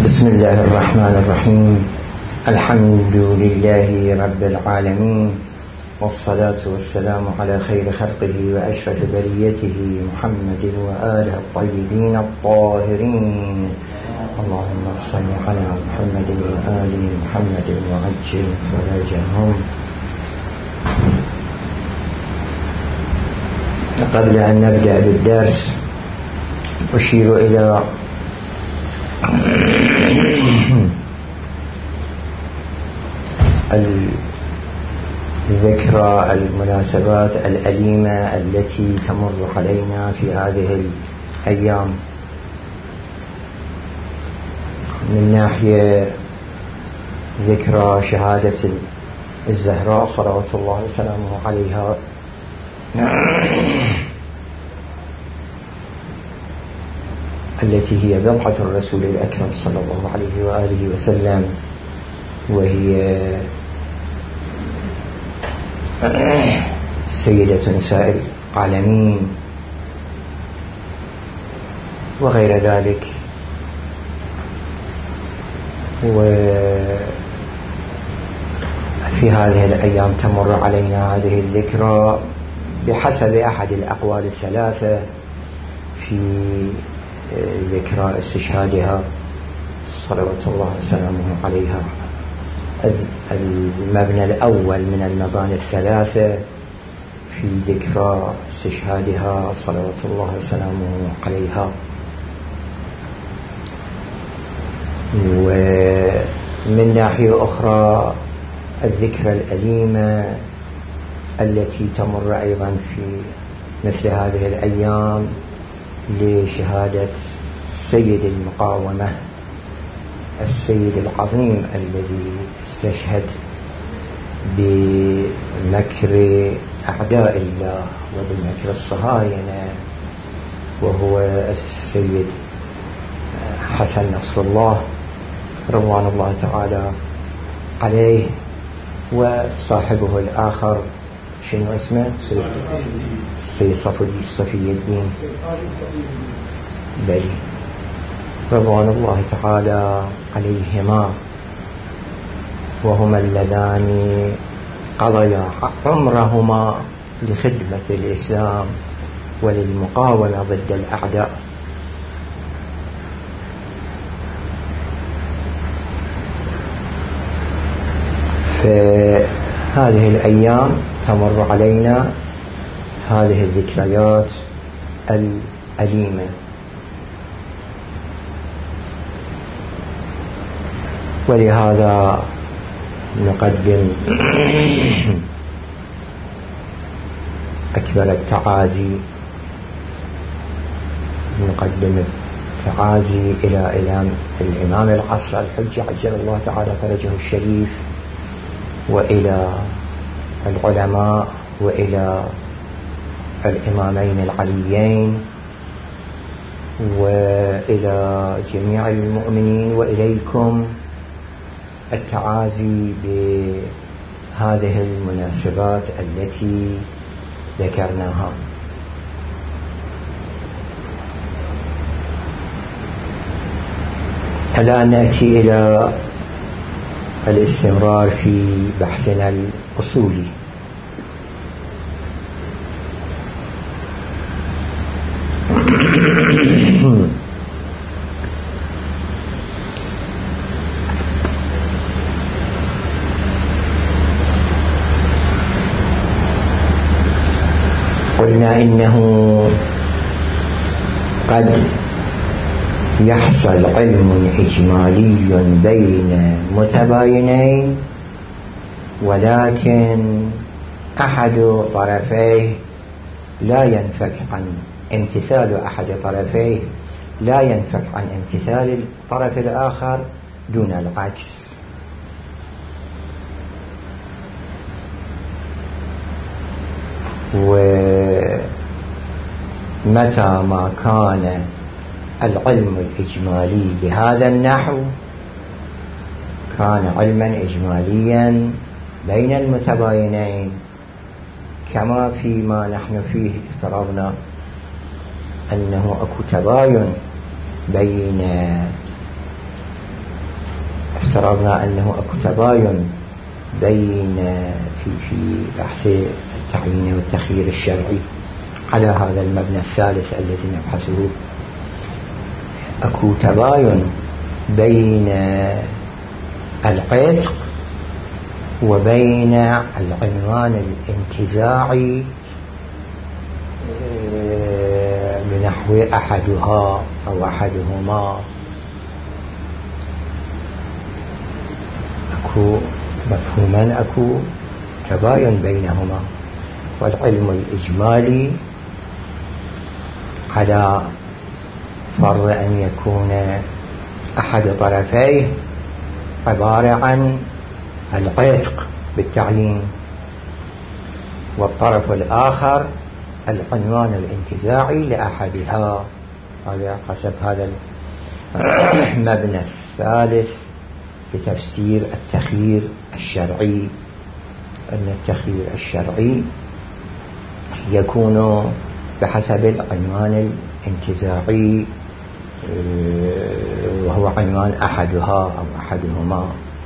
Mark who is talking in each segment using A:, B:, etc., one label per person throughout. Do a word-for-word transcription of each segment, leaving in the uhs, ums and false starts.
A: بسم الله الرحمن الرحيم. الحمد لله رب العالمين، والصلاة والسلام على خير خلقه وأشرف بريته محمد وآله الطيبين الطاهرين. اللهم صل على محمد وآل محمد وعجل فرجهم. قبل أن نبدأ بالدرس أشير إلى الذكرى المناسبات الأليمة التي تمر علينا في هذه الأيام. من ناحية ذكرى شهادة الزهراء صلوات الله وسلامه عليها، التي هي بضعة الرسول الأكرم صلى الله عليه وآله وسلم، وهي سيدة نساء العالمين وغير ذلك. وفي هذه الأيام تمر علينا هذه الذكرى بحسب أحد الأقوال الثلاثة في ذكرى استشهادها صلوات الله وسلامه عليها. المبنى الأول من المباني الثلاثة في ذكرى استشهادها صلوات الله وسلامه عليها. ومن ناحية أخرى الذكرى الأليمة التي تمر أيضا في مثل هذه الأيام لشهادة سيد المقاومة، السيد العظيم الذي استشهد بمكر أعداء الله وبمكر الصهاينة، وهو السيد حسن نصر الله رضوان الله تعالى عليه، وصاحبه الآخر شنو اسمه؟ السيد صفي الدين بلي رضوان الله تعالى عليهما، وهما اللذان قضيا عمرهما لخدمة الإسلام وللمقاومة ضد الأعداء. فهذه الأيام تمر علينا هذه الذكريات الأليمة. ولهذا نقدم أكبر التعازي، نقدم التعازي إلى الإمام العصر الحجة عجل الله تعالى فرجه الشريف، وإلى العلماء، وإلى الإمامين العليين، وإلى جميع المؤمنين، وإليكم التعازي بهذه المناسبات التي ذكرناها. الآن نأتي إلى الاستمرار في بحثنا الأصولي. قلنا إنه قد يحصل علم إجمالي بين متباينين، ولكن أحد طرفيه لا ينفك عن امتثال أحد طرفيه لا ينفك عن امتثال الطرف الآخر دون العكس. ومتى ما كان العلم الإجمالي بهذا النحو كان علما إجماليا بين المتباينين، كما فيما نحن فيه افترضنا أنه أكو تباين بين افترضنا أنه أكو تباين بين في في بحث التعيين والتخيير الشرعي على هذا المبنى الثالث الذي نبحثه، أكو تباين بين العتق وبين العنوان الانتزاعي بنحو أحدها أو أحدهما. أكو مفهوما أكو تباين بينهما، والعلم الإجمالي على فرض أن يكون أحد طرفيه عبارة عن العتق بالتعيين، والطرف الآخر العنوان الانتزاعي لأحدها. هذا حسب هذا المبنى الثالث بتفسير التخيير الشرعي، أن التخيير الشرعي يكون بحسب العنوان الانتزاعي وهو عنوان أحدها أو أحدهما،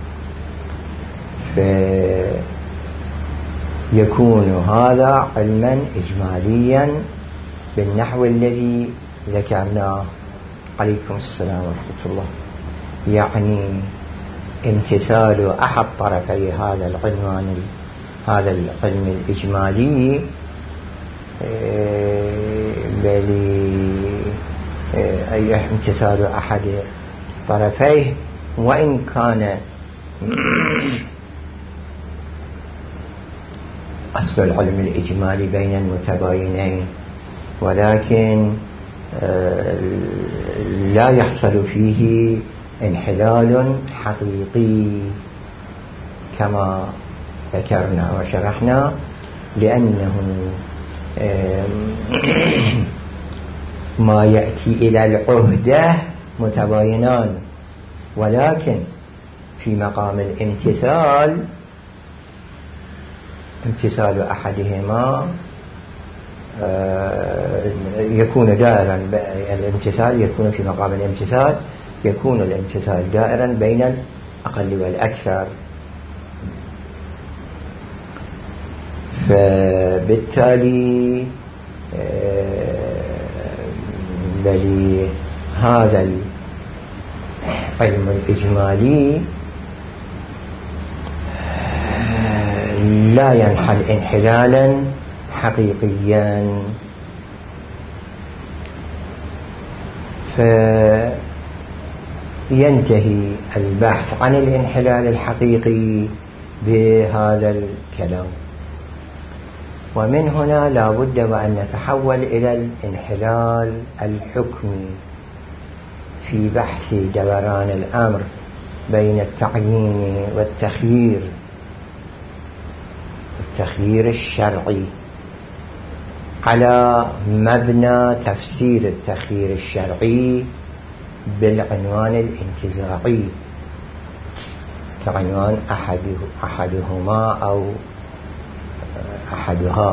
A: فيكون هذا علما إجماليا بالنحو الذي ذكرناه. عليكم السلام ورحمة الله. يعني امتثال أحد طرفي هذا العنوان هذا العلم الإجمالي بل أي امتثال أحد طرفيه، وإن كان أصل العلم الإجمالي بين المتباينين، ولكن لا يحصل فيه انحلال حقيقي كما ذكرنا وشرحنا، لأنه ما يأتي إلى العهدة متباينان، ولكن في مقام الامتثال امتثال أحدهما يكون دائرا، الامتثال يكون في مقام الامتثال يكون الامتثال دائرا بين الأقل والأكثر. فبالتالي بل هذا العلم الإجمالي لا ينحل انحلالا حقيقيا، فينتهي البحث عن الانحلال الحقيقي بهذا الكلام. ومن هنا لا بد وأن نتحول إلى الانحلال الحكمي في بحث دوران الأمر بين التعيين والتخيير التخيير الشرعي على مبنى تفسير التخيير الشرعي بالعنوان الانتزاعي كعنوان أحده أحدهما أو أحدها.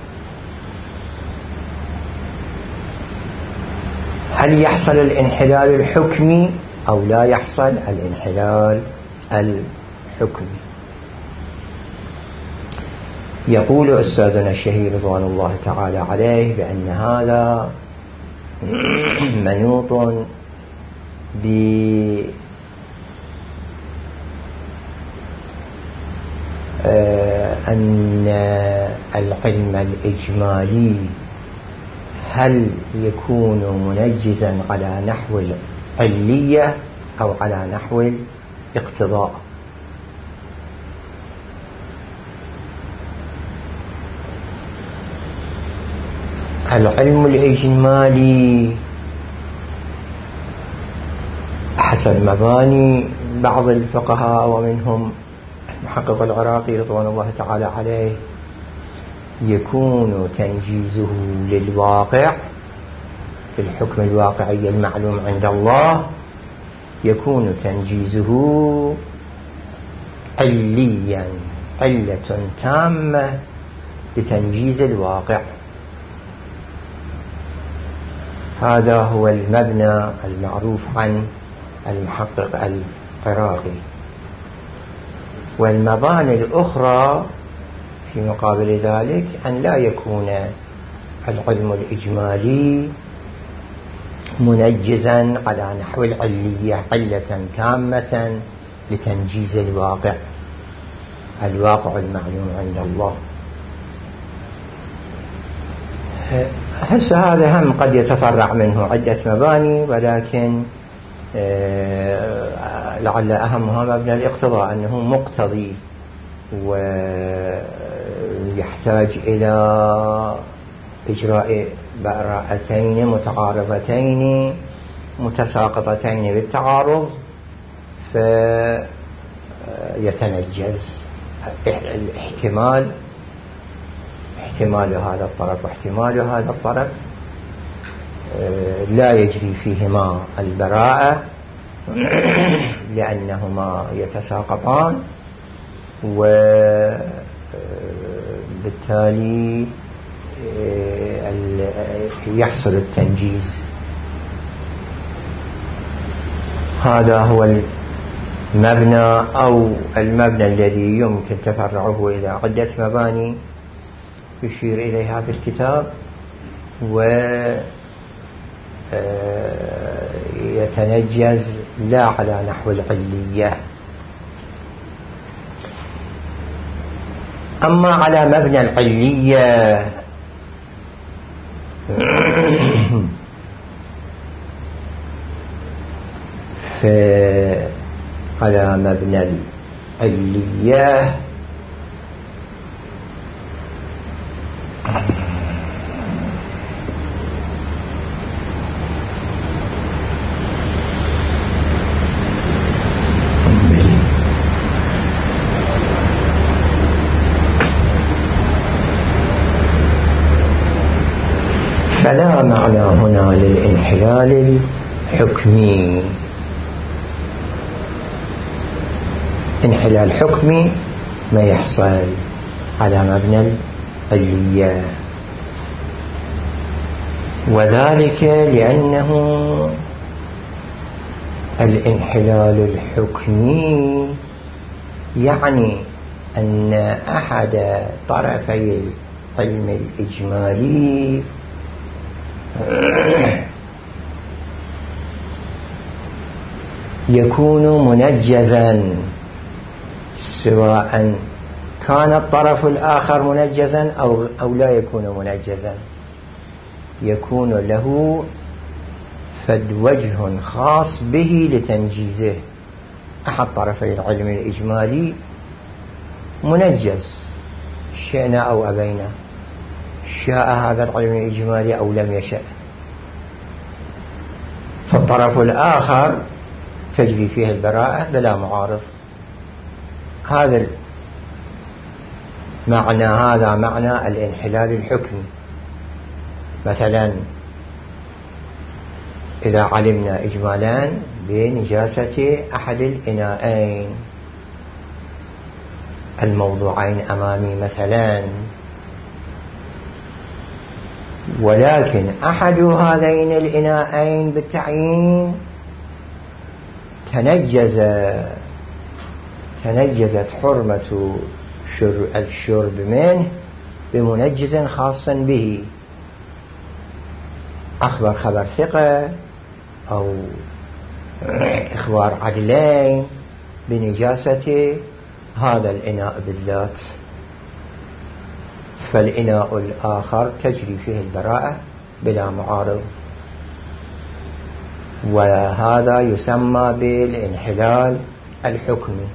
A: هل يحصل الانحلال الحكمي أو لا يحصل الانحلال الحكمي؟ يقول أستاذنا الشهير رضوان الله تعالى عليه بأن هذا منوط بأن العلم الإجمالي هل يكون منجزا على نحو العلية أو على نحو الاقتضاء. العلم الإجمالي حسب مباني بعض الفقهاء ومنهم المحقق العراقي رضوان الله تعالى عليه يكون تنجيزه للواقع في الحكم الواقعي المعلوم عند الله، يكون تنجيزه عليا، علة تامة لتنجيز الواقع. هذا هو المبنى المعروف عن المحقق العراقي. والمباني الأخرى في مقابل ذلك أن لا يكون العلم الإجمالي منجزا على نحو العلية علة تامة لتنجيز الواقع الواقع المعلوم عند الله. هسه هذا هم قد يتفرع منه عدة مباني، ولكن لعل أهمها مبنى الاقتضاء، أنه مقتضي ويحتاج إلى إجراء براءتين متعارضتين متساقطتين بالتعارض فيتنجز الاحتمال احتمال هذا الطرف واحتمال هذا الطرف، لا يجري فيهما البراءة لأنهما يتساقطان، وبالتالي يحصل التنجيز. هذا هو المبنى أو المبنى الذي يمكن تفرعه إلى عدة مباني يشير إليها في الكتاب، ويتنجز لا على نحو العلية. أما على مبنى العلية فعلى مبنى العلية فلا معنى هنا للانحلال الحكمي. انحلال حكمي ما يحصل على مبنى العلية، وذلك لأنه الانحلال الحكمي يعني أن أحد طرفي العلم الإجمالي يكون منجزا، سواء كان الطرف الآخر منجزا أو, أو لا يكون منجزا، يكون له فد وجه خاص به لتنجيزه. أحد طرفي العلم الإجمالي منجز شئنا أو أبينا، شاء هذا العلم الإجمالي أو لم يشأ، فالطرف الآخر تجري فيه البراءة بلا معارض. هذا معنى هذا معنى الانحلال الحكمي. مثلا إذا علمنا إجمالا بنجاسة أحد الإناءين الموضوعين أمامي مثلا، ولكن أحد هذين الإناءين بالتعيين تنجز تنجزت حرمة الشرب منه بمنجز خاص به، أخبر خبر ثقة أو إخبار عدلين بنجاسة هذا الإناء بالذات، فالإناء الآخر تجري فيه البراءة بلا معارض، وهذا يسمى بالانحلال الحكمي.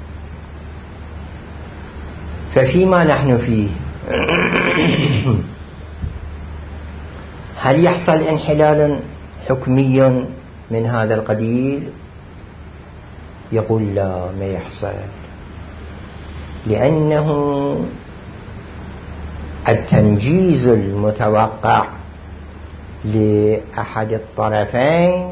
A: ففيما نحن فيه هل يحصل انحلال حكمي من هذا القبيل؟ يقول لا، ما يحصل، لأنه التنجيز المتوقع لأحد الطرفين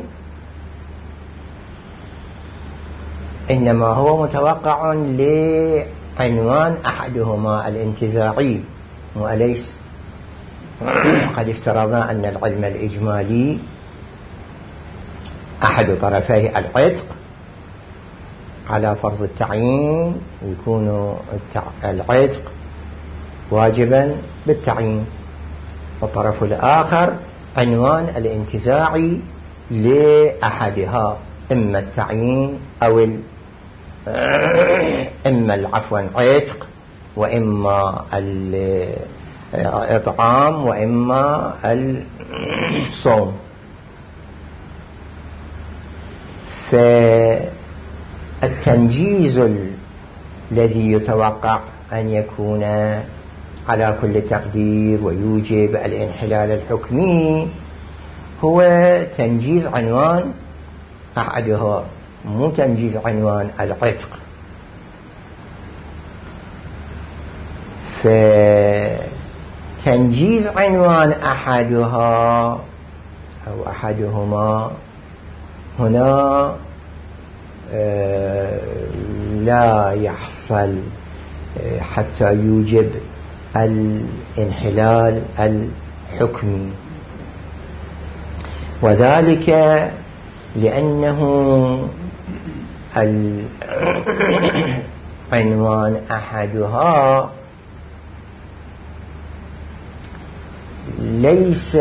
A: إنما هو متوقع لعنوان أحدهما الانتزاعي، وليس قد افترضنا أن العلم الإجمالي أحد طرفيه العتق على فرض التعيين يكون العتق واجبا بالتعيين، والطرف الآخر عنوان الانتزاعي لأحدها، إما التعيين أو إما العفو عتق، وإما الإطعام، وإما الصوم. فالتنجيز الذي يتوقع أن يكون على كل تقدير ويوجب الانحلال الحكمي هو تنجيز عنوان أحدها، مو تنجيز عنوان العتق. فتنجيز عنوان أحدها أو أحدهما هنا لا يحصل حتى يوجب الانحلال الحكمي، وذلك لأنه عنوان أحدها ليس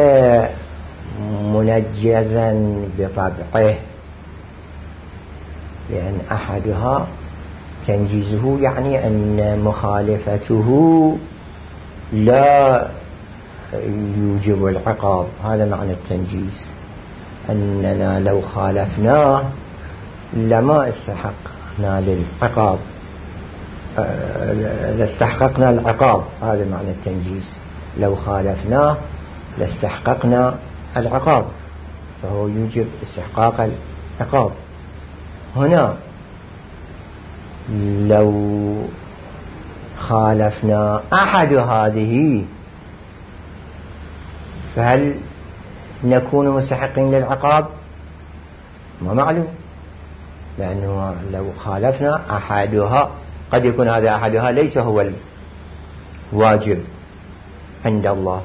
A: منجزا بطبعه، لأن أحدها تنجيزه يعني أن مخالفته لا يوجب العقاب. هذا معنى التنجيز، أننا لو خالفناه لما استحقنا للعقاب، لاستحققنا العقاب. هذا معنى التنجيز، لو خالفناه لاستحققنا العقاب، فهو يوجب استحقاق العقاب. هنا لو خالفنا أحد هذه فهل نكون مستحقين للعقاب؟ ما معلوم، لأنه لو خالفنا أحدها قد يكون هذا أحدها ليس هو الواجب عند الله.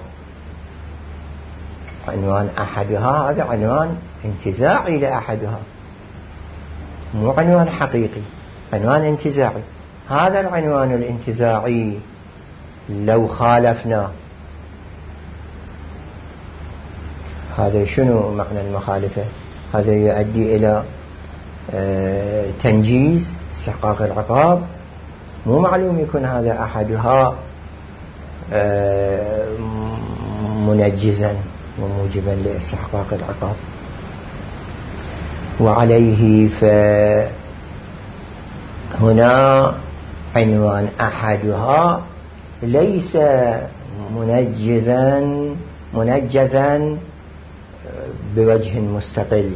A: عنوان أحدها هذا عنوان انتزاعي لأحدها، مو عنوان حقيقي، عنوان انتزاعي. هذا العنوان الانتزاعي لو خالفنا، هذا شنو معنى المخالفة؟ هذا يؤدي إلى تنجيز استحقاق العقاب. مو معلوم يكون هذا أحدها منجزا وموجبا لاستحقاق العقاب. وعليه فهنا عنوان أحدها ليس منجزا منجزا بوجه مستقل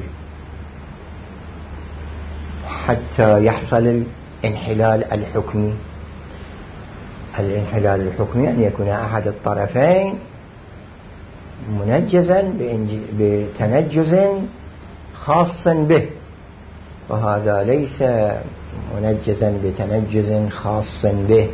A: حتى يحصل الانحلال الحكمي. الانحلال الحكمي أن يكون أحد الطرفين منجزا بتنجز خاص به، وهذا ليس منجزا بتنجز خاص به.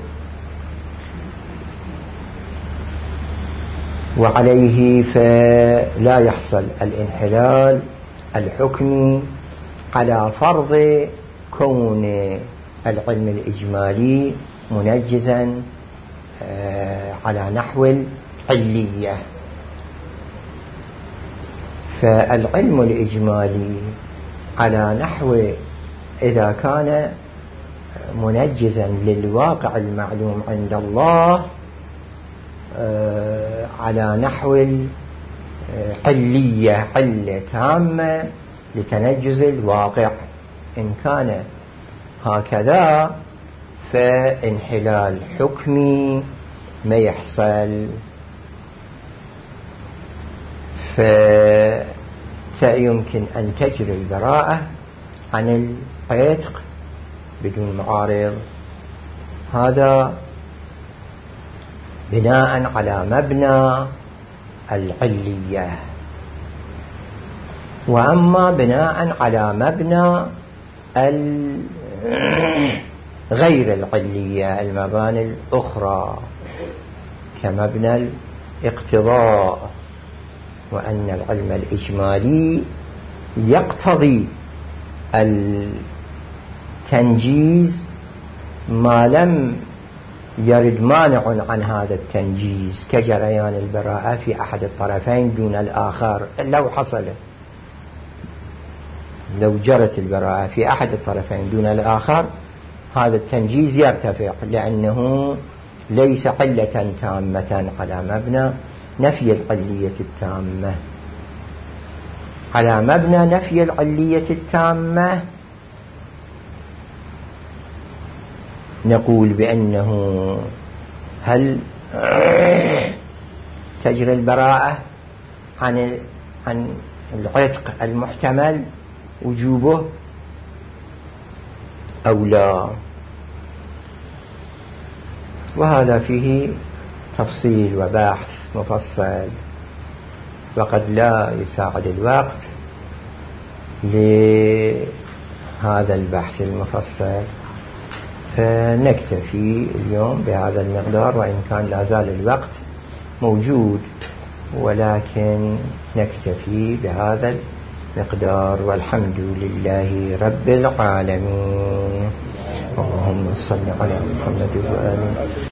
A: وعليه فلا يحصل الانحلال الحكمي على فرض كون العلم الإجمالي منجزا على نحو العلية. فالعلم الإجمالي على نحو إذا كان منجزا للواقع المعلوم عند الله على نحو العلية، علة تامة لتنجز الواقع، إن كان هكذا فانحلال حكمي ما يحصل. فيمكن أن تجري البراءة عن العتق بدون معارض، هذا بناء على مبنى العلية. وأما بناء على مبنى غير العلية، المباني الأخرى كمبنى الاقتضاء، وأن العلم الإجمالي يقتضي تنجيز ما لم يرد مانع عن هذا التنجيز كجريان البراءة في أحد الطرفين دون الآخر. لو حصل لو جرت البراءة في أحد الطرفين دون الآخر هذا التنجيز يرتفع، لأنه ليس علة تامة على مبنى نفي العلية التامة. على مبنى نفي العلية التامة نقول بأنه هل تجري البراءة عن عن العتق المحتمل وجوبه أو لا؟ وهذا فيه تفصيل وبحث مفصل، وقد لا يساعد الوقت لهذا البحث المفصل، فنكتفي اليوم بهذا المقدار، وإن كان لا زال الوقت موجود، ولكن نكتفي بهذا المقدار، والحمد لله رب العالمين. اللهم صل على محمد وآله.